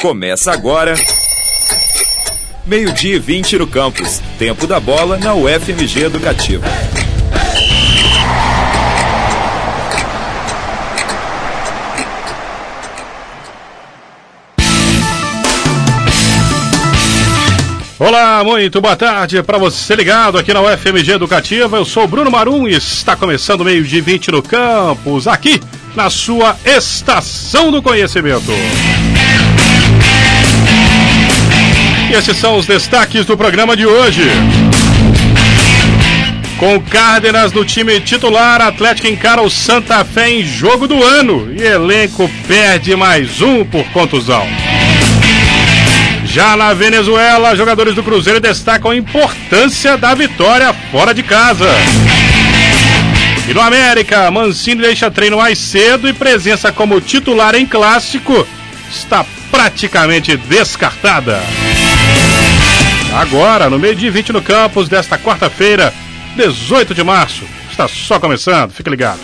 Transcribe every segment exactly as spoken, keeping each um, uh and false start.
Começa agora, meio-dia e vinte no campus. Tempo da bola na U F M G Educativa. Olá, muito boa tarde para você ligado aqui na U F M G Educativa. Eu sou o Bruno Marum e está começando o meio-dia e vinte no campus, aqui na sua Estação do Conhecimento. E esses são os destaques do programa de hoje. Com Cárdenas no time titular, Atlético encara o Santa Fé em jogo do ano e elenco perde mais um por contusão. Já na Venezuela, jogadores do Cruzeiro destacam a importância da vitória fora de casa. E no América, Mancini deixa treino mais cedo e presença como titular em clássico está praticamente descartada. Agora, no meio-dia e vinte no campus desta quarta-feira, dezoito de março, está só começando, fique ligado.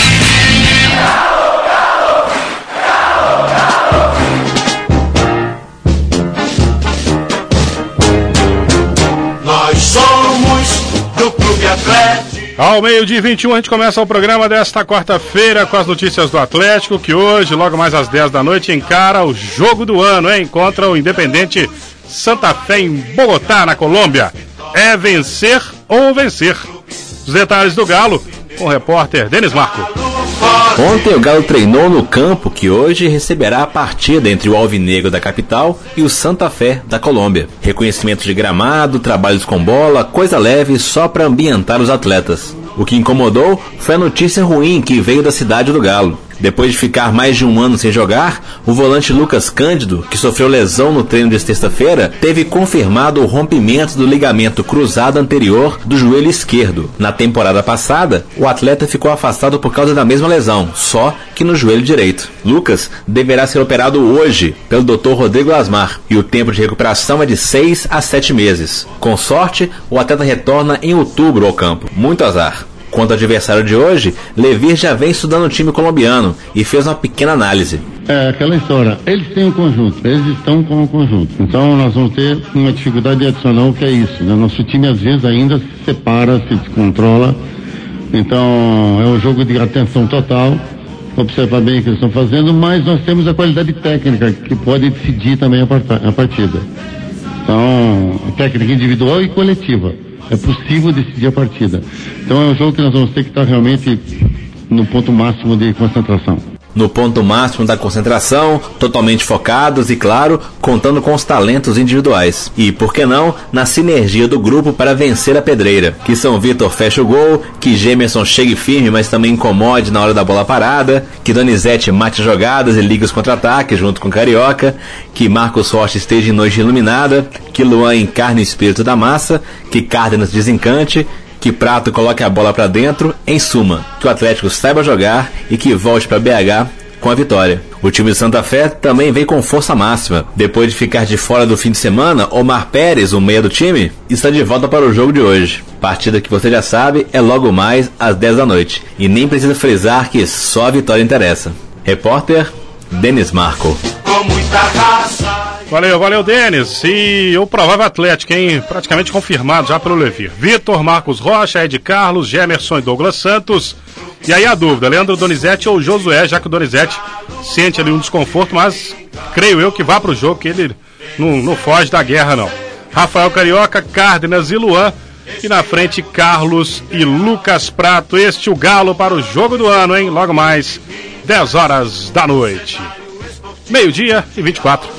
Nós somos do Clube Atlético. Ao meio-dia e vinte e um a gente começa o programa desta quarta-feira com as notícias do Atlético, que hoje, logo mais às dez da noite, encara o jogo do ano, hein? Contra o Independente Santa Fé em Bogotá, na Colômbia. É vencer ou vencer. Os detalhes do Galo com o repórter Denis Marco. Ontem o Galo treinou no campo que hoje receberá a partida entre o Alvinegro da capital e o Santa Fé da Colômbia. Reconhecimento de gramado, trabalhos com bola, coisa leve só para ambientar os atletas. O que incomodou foi a notícia ruim que veio da cidade do Galo. Depois de ficar mais de um ano sem jogar, o volante Lucas Cândido, que sofreu lesão no treino de sexta-feira, teve confirmado o rompimento do ligamento cruzado anterior do joelho esquerdo. Na temporada passada, o atleta ficou afastado por causa da mesma lesão, só que no joelho direito. Lucas deverá ser operado hoje pelo doutor Rodrigo Lasmar, e o tempo de recuperação é de seis a sete meses. Com sorte, o atleta retorna em outubro ao campo. Muito azar. Quanto ao adversário de hoje, Levir já vem estudando o time colombiano e fez uma pequena análise. É aquela história, eles têm um conjunto, eles estão com um conjunto. Então nós vamos ter uma dificuldade adicional que é isso, né? Nosso time às vezes ainda se separa, se descontrola. Então é um jogo de atenção total, observar bem o que eles estão fazendo, mas nós temos a qualidade técnica que pode decidir também a, part- a partida. Então, técnica individual e coletiva. É possível decidir a partida. Então é um jogo que nós vamos ter que estar realmente no ponto máximo de concentração. No ponto máximo da concentração, totalmente focados e, claro, contando com os talentos individuais. E, por que não, na sinergia do grupo para vencer a pedreira. Que São Vitor feche o gol, que Gemerson chegue firme, mas também incomode na hora da bola parada, que Donizete mate jogadas e ligue os contra-ataques junto com Carioca, que Marcos Rocha esteja em noite iluminada, que Luan encarne o espírito da massa, que Cárdenas desencante, que Prato coloque a bola para dentro, em suma, que o Atlético saiba jogar e que volte para B H com a vitória. O time de Santa Fé também vem com força máxima. Depois de ficar de fora do fim de semana, Omar Pérez, o meia do time, está de volta para o jogo de hoje. Partida que você já sabe é logo mais às dez da noite. E nem precisa frisar que só a vitória interessa. Repórter Denis Marco. Com muita raça. Valeu, valeu, Denis. E o provável Atlético, hein? Praticamente confirmado já pelo Levir. Vitor, Marcos Rocha, Ed Carlos, Gemerson e Douglas Santos. E aí a dúvida, Leandro Donizete ou Josué, já que o Donizete sente ali um desconforto, mas creio eu que vá pro jogo, que ele não, não foge da guerra, não. Rafael Carioca, Cárdenas e Luan. E na frente, Carlos e Lucas Prato. Este o Galo para o jogo do ano, hein? Logo mais, dez horas da noite. Meio-dia e vinte e quatro.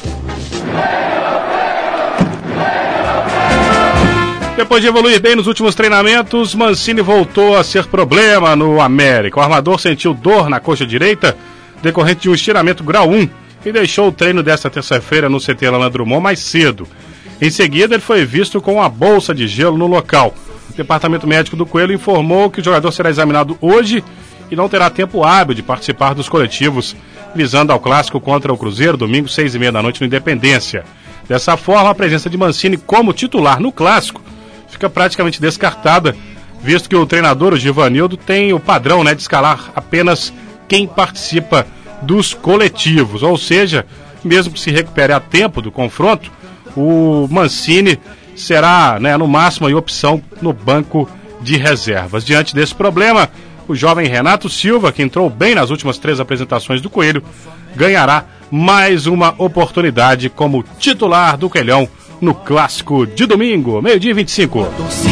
Depois de evoluir bem nos últimos treinamentos, Mancini voltou a ser problema no América. O armador sentiu dor na coxa direita, decorrente de um estiramento grau um, e deixou o treino desta terça-feira no C T Alain Drummond mais cedo. Em seguida, ele foi visto com uma bolsa de gelo no local. O departamento médico do Coelho informou que o jogador será examinado hoje e não terá tempo hábil de participar dos coletivos, visando ao clássico contra o Cruzeiro, domingo, seis e meia da noite, no Independência. Dessa forma, a presença de Mancini como titular no clássico fica praticamente descartada, visto que o treinador, o Givanildo, tem o padrão, né, de escalar apenas quem participa dos coletivos, ou seja, mesmo que se recupere a tempo do confronto, o Mancini será, né, no máximo a opção no banco de reservas. Diante desse problema, o jovem Renato Silva, que entrou bem nas últimas três apresentações do Coelho, ganhará mais uma oportunidade como titular do Coelhão no clássico de domingo, meio-dia e vinte e cinco.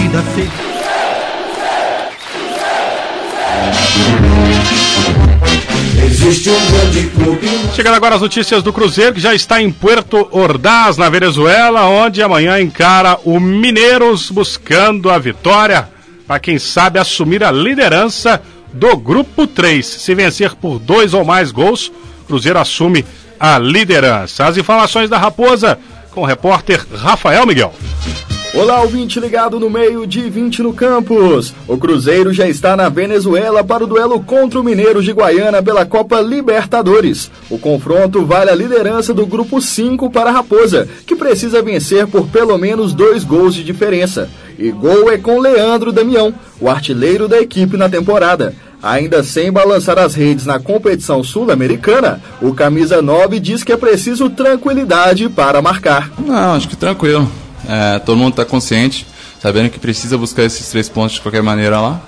Existe um grande clube. Chegando agora as notícias do Cruzeiro, que já está em Puerto Ordaz, na Venezuela, onde amanhã encara o Mineiros buscando a vitória para, quem sabe, assumir a liderança do Grupo três. Se vencer por dois ou mais gols, Cruzeiro assume a liderança. As informações da Raposa com o repórter Rafael Miguel. Olá, ouvinte ligado no meio de vinte no campus. O Cruzeiro já está na Venezuela para o duelo contra o Mineiros de Guaiana pela Copa Libertadores. O confronto vale a liderança do Grupo cinco para a Raposa, que precisa vencer por pelo menos dois gols de diferença. E gol é com Leandro Damião, o artilheiro da equipe na temporada. Ainda sem balançar as redes na competição sul-americana, o camisa nove diz que é preciso tranquilidade para marcar. Não, acho que tranquilo. É, todo mundo está consciente, sabendo que precisa buscar esses três pontos de qualquer maneira lá.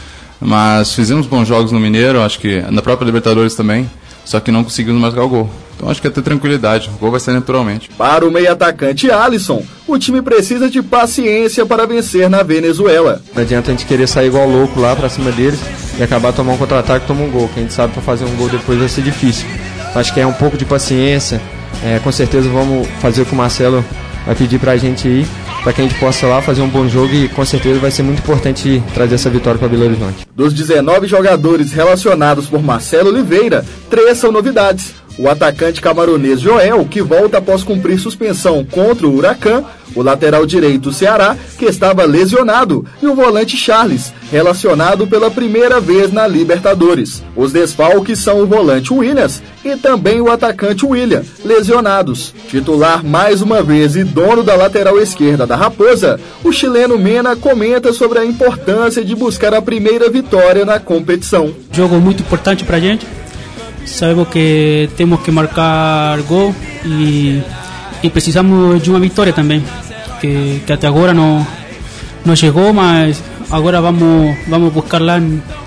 Mas fizemos bons jogos no Mineiro, acho que na própria Libertadores também, só que não conseguimos marcar o gol. Então acho que é ter tranquilidade, o gol vai sair naturalmente. Para o meio-atacante Alisson, o time precisa de paciência para vencer na Venezuela. Não adianta a gente querer sair igual louco lá para cima deles e acabar tomando um contra-ataque e tomar um gol, que a gente sabe que para fazer um gol depois vai ser difícil. Acho que é um pouco de paciência, é, com certeza vamos fazer o que o Marcelo vai pedir pra gente ir, para que a gente possa lá fazer um bom jogo e com certeza vai ser muito importante trazer essa vitória para Belo Horizonte. Dos dezenove jogadores relacionados por Marcelo Oliveira, três são novidades. O atacante camaronês Joel, que volta após cumprir suspensão contra o Huracan, o lateral direito Ceará, que estava lesionado, e o volante Charles, relacionado pela primeira vez na Libertadores. Os desfalques são o volante Williams e também o atacante William, lesionados. Titular mais uma vez e dono da lateral esquerda da Raposa, o chileno Mena comenta sobre a importância de buscar a primeira vitória na competição. Jogo muito importante pra gente. Sabemos que temos que marcar gol e, e precisamos de uma vitória também, que, que até agora não, não chegou, mas agora vamos, vamos buscar lá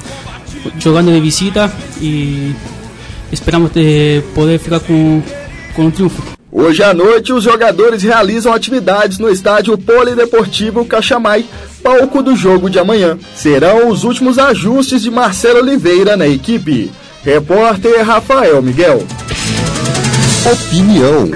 jogando de visita e esperamos de poder ficar com, com um triunfo. Hoje à noite, os jogadores realizam atividades no estádio Polideportivo Cachamay, palco do jogo de amanhã. Serão os últimos ajustes de Marcelo Oliveira na equipe. Repórter Rafael Miguel. Opinião.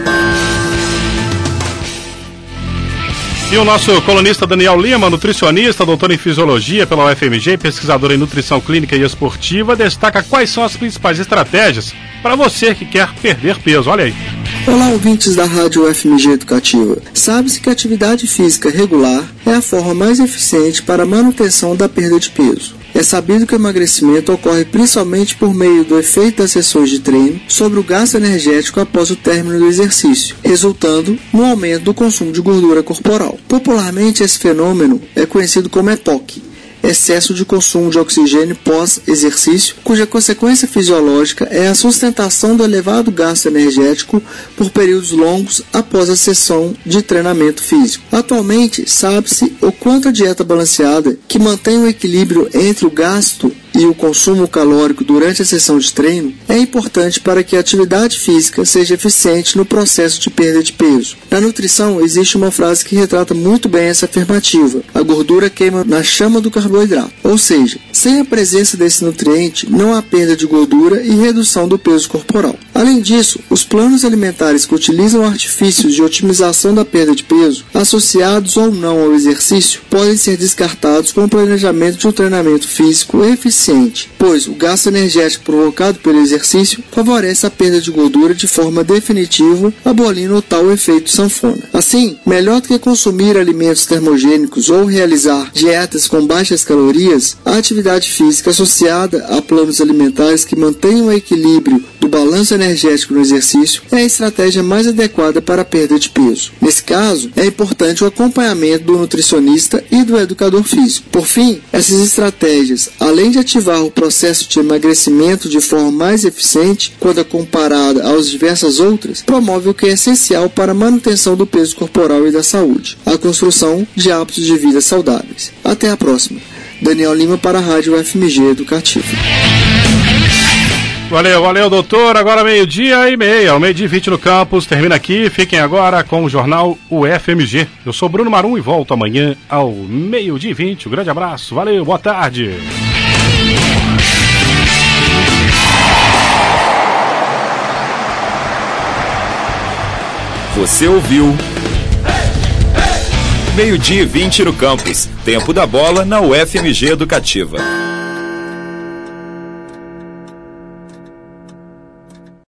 E o nosso colunista Daniel Lima, nutricionista, doutor em fisiologia pela U F M G, pesquisador em nutrição clínica e esportiva, destaca quais são as principais estratégias para você que quer perder peso. Olha aí. Olá, ouvintes da Rádio U F M G Educativa. Sabe-se que a atividade física regular é a forma mais eficiente para a manutenção da perda de peso. É sabido que o emagrecimento ocorre principalmente por meio do efeito das sessões de treino sobre o gasto energético após o término do exercício, resultando no aumento do consumo de gordura corporal. Popularmente, esse fenômeno é conhecido como E P O C, excesso de consumo de oxigênio pós-exercício, cuja consequência fisiológica é a sustentação do elevado gasto energético por períodos longos após a sessão de treinamento físico. Atualmente, sabe-se o quanto a dieta balanceada, que mantém o equilíbrio entre o gasto e o consumo calórico durante a sessão de treino, é importante para que a atividade física seja eficiente no processo de perda de peso. Na nutrição, existe uma frase que retrata muito bem essa afirmativa: a gordura queima na chama do carboidrato. Ou seja, sem a presença desse nutriente, não há perda de gordura e redução do peso corporal. Além disso, os planos alimentares que utilizam artifícios de otimização da perda de peso, associados ou não ao exercício, podem ser descartados com o planejamento de um treinamento físico eficiente, pois o gasto energético provocado pelo exercício favorece a perda de gordura de forma definitiva, abolindo o tal efeito sanfona. Assim, melhor do que consumir alimentos termogênicos ou realizar dietas com baixas calorias, a atividade física associada a planos alimentares que mantenham o equilíbrio do balanço balanço energético no exercício é a estratégia mais adequada para a perda de peso. Nesse caso, é importante o acompanhamento do nutricionista e do educador físico. Por fim, essas estratégias, além de ativar o processo de emagrecimento de forma mais eficiente quando comparada às diversas outras, promove o que é essencial para a manutenção do peso corporal e da saúde, a construção de hábitos de vida saudáveis. Até a próxima. Daniel Lima para a Rádio U F M G Educativa. Valeu, valeu, doutor. Agora meio-dia e meia, ao meio-dia e vinte no campus. Termina aqui. Fiquem agora com o jornal U F M G. Eu sou Bruno Marum e volto amanhã ao meio-dia e vinte. Um grande abraço. Valeu, boa tarde. Você ouviu meio-dia e vinte no campus. Tempo da bola na U F M G Educativa.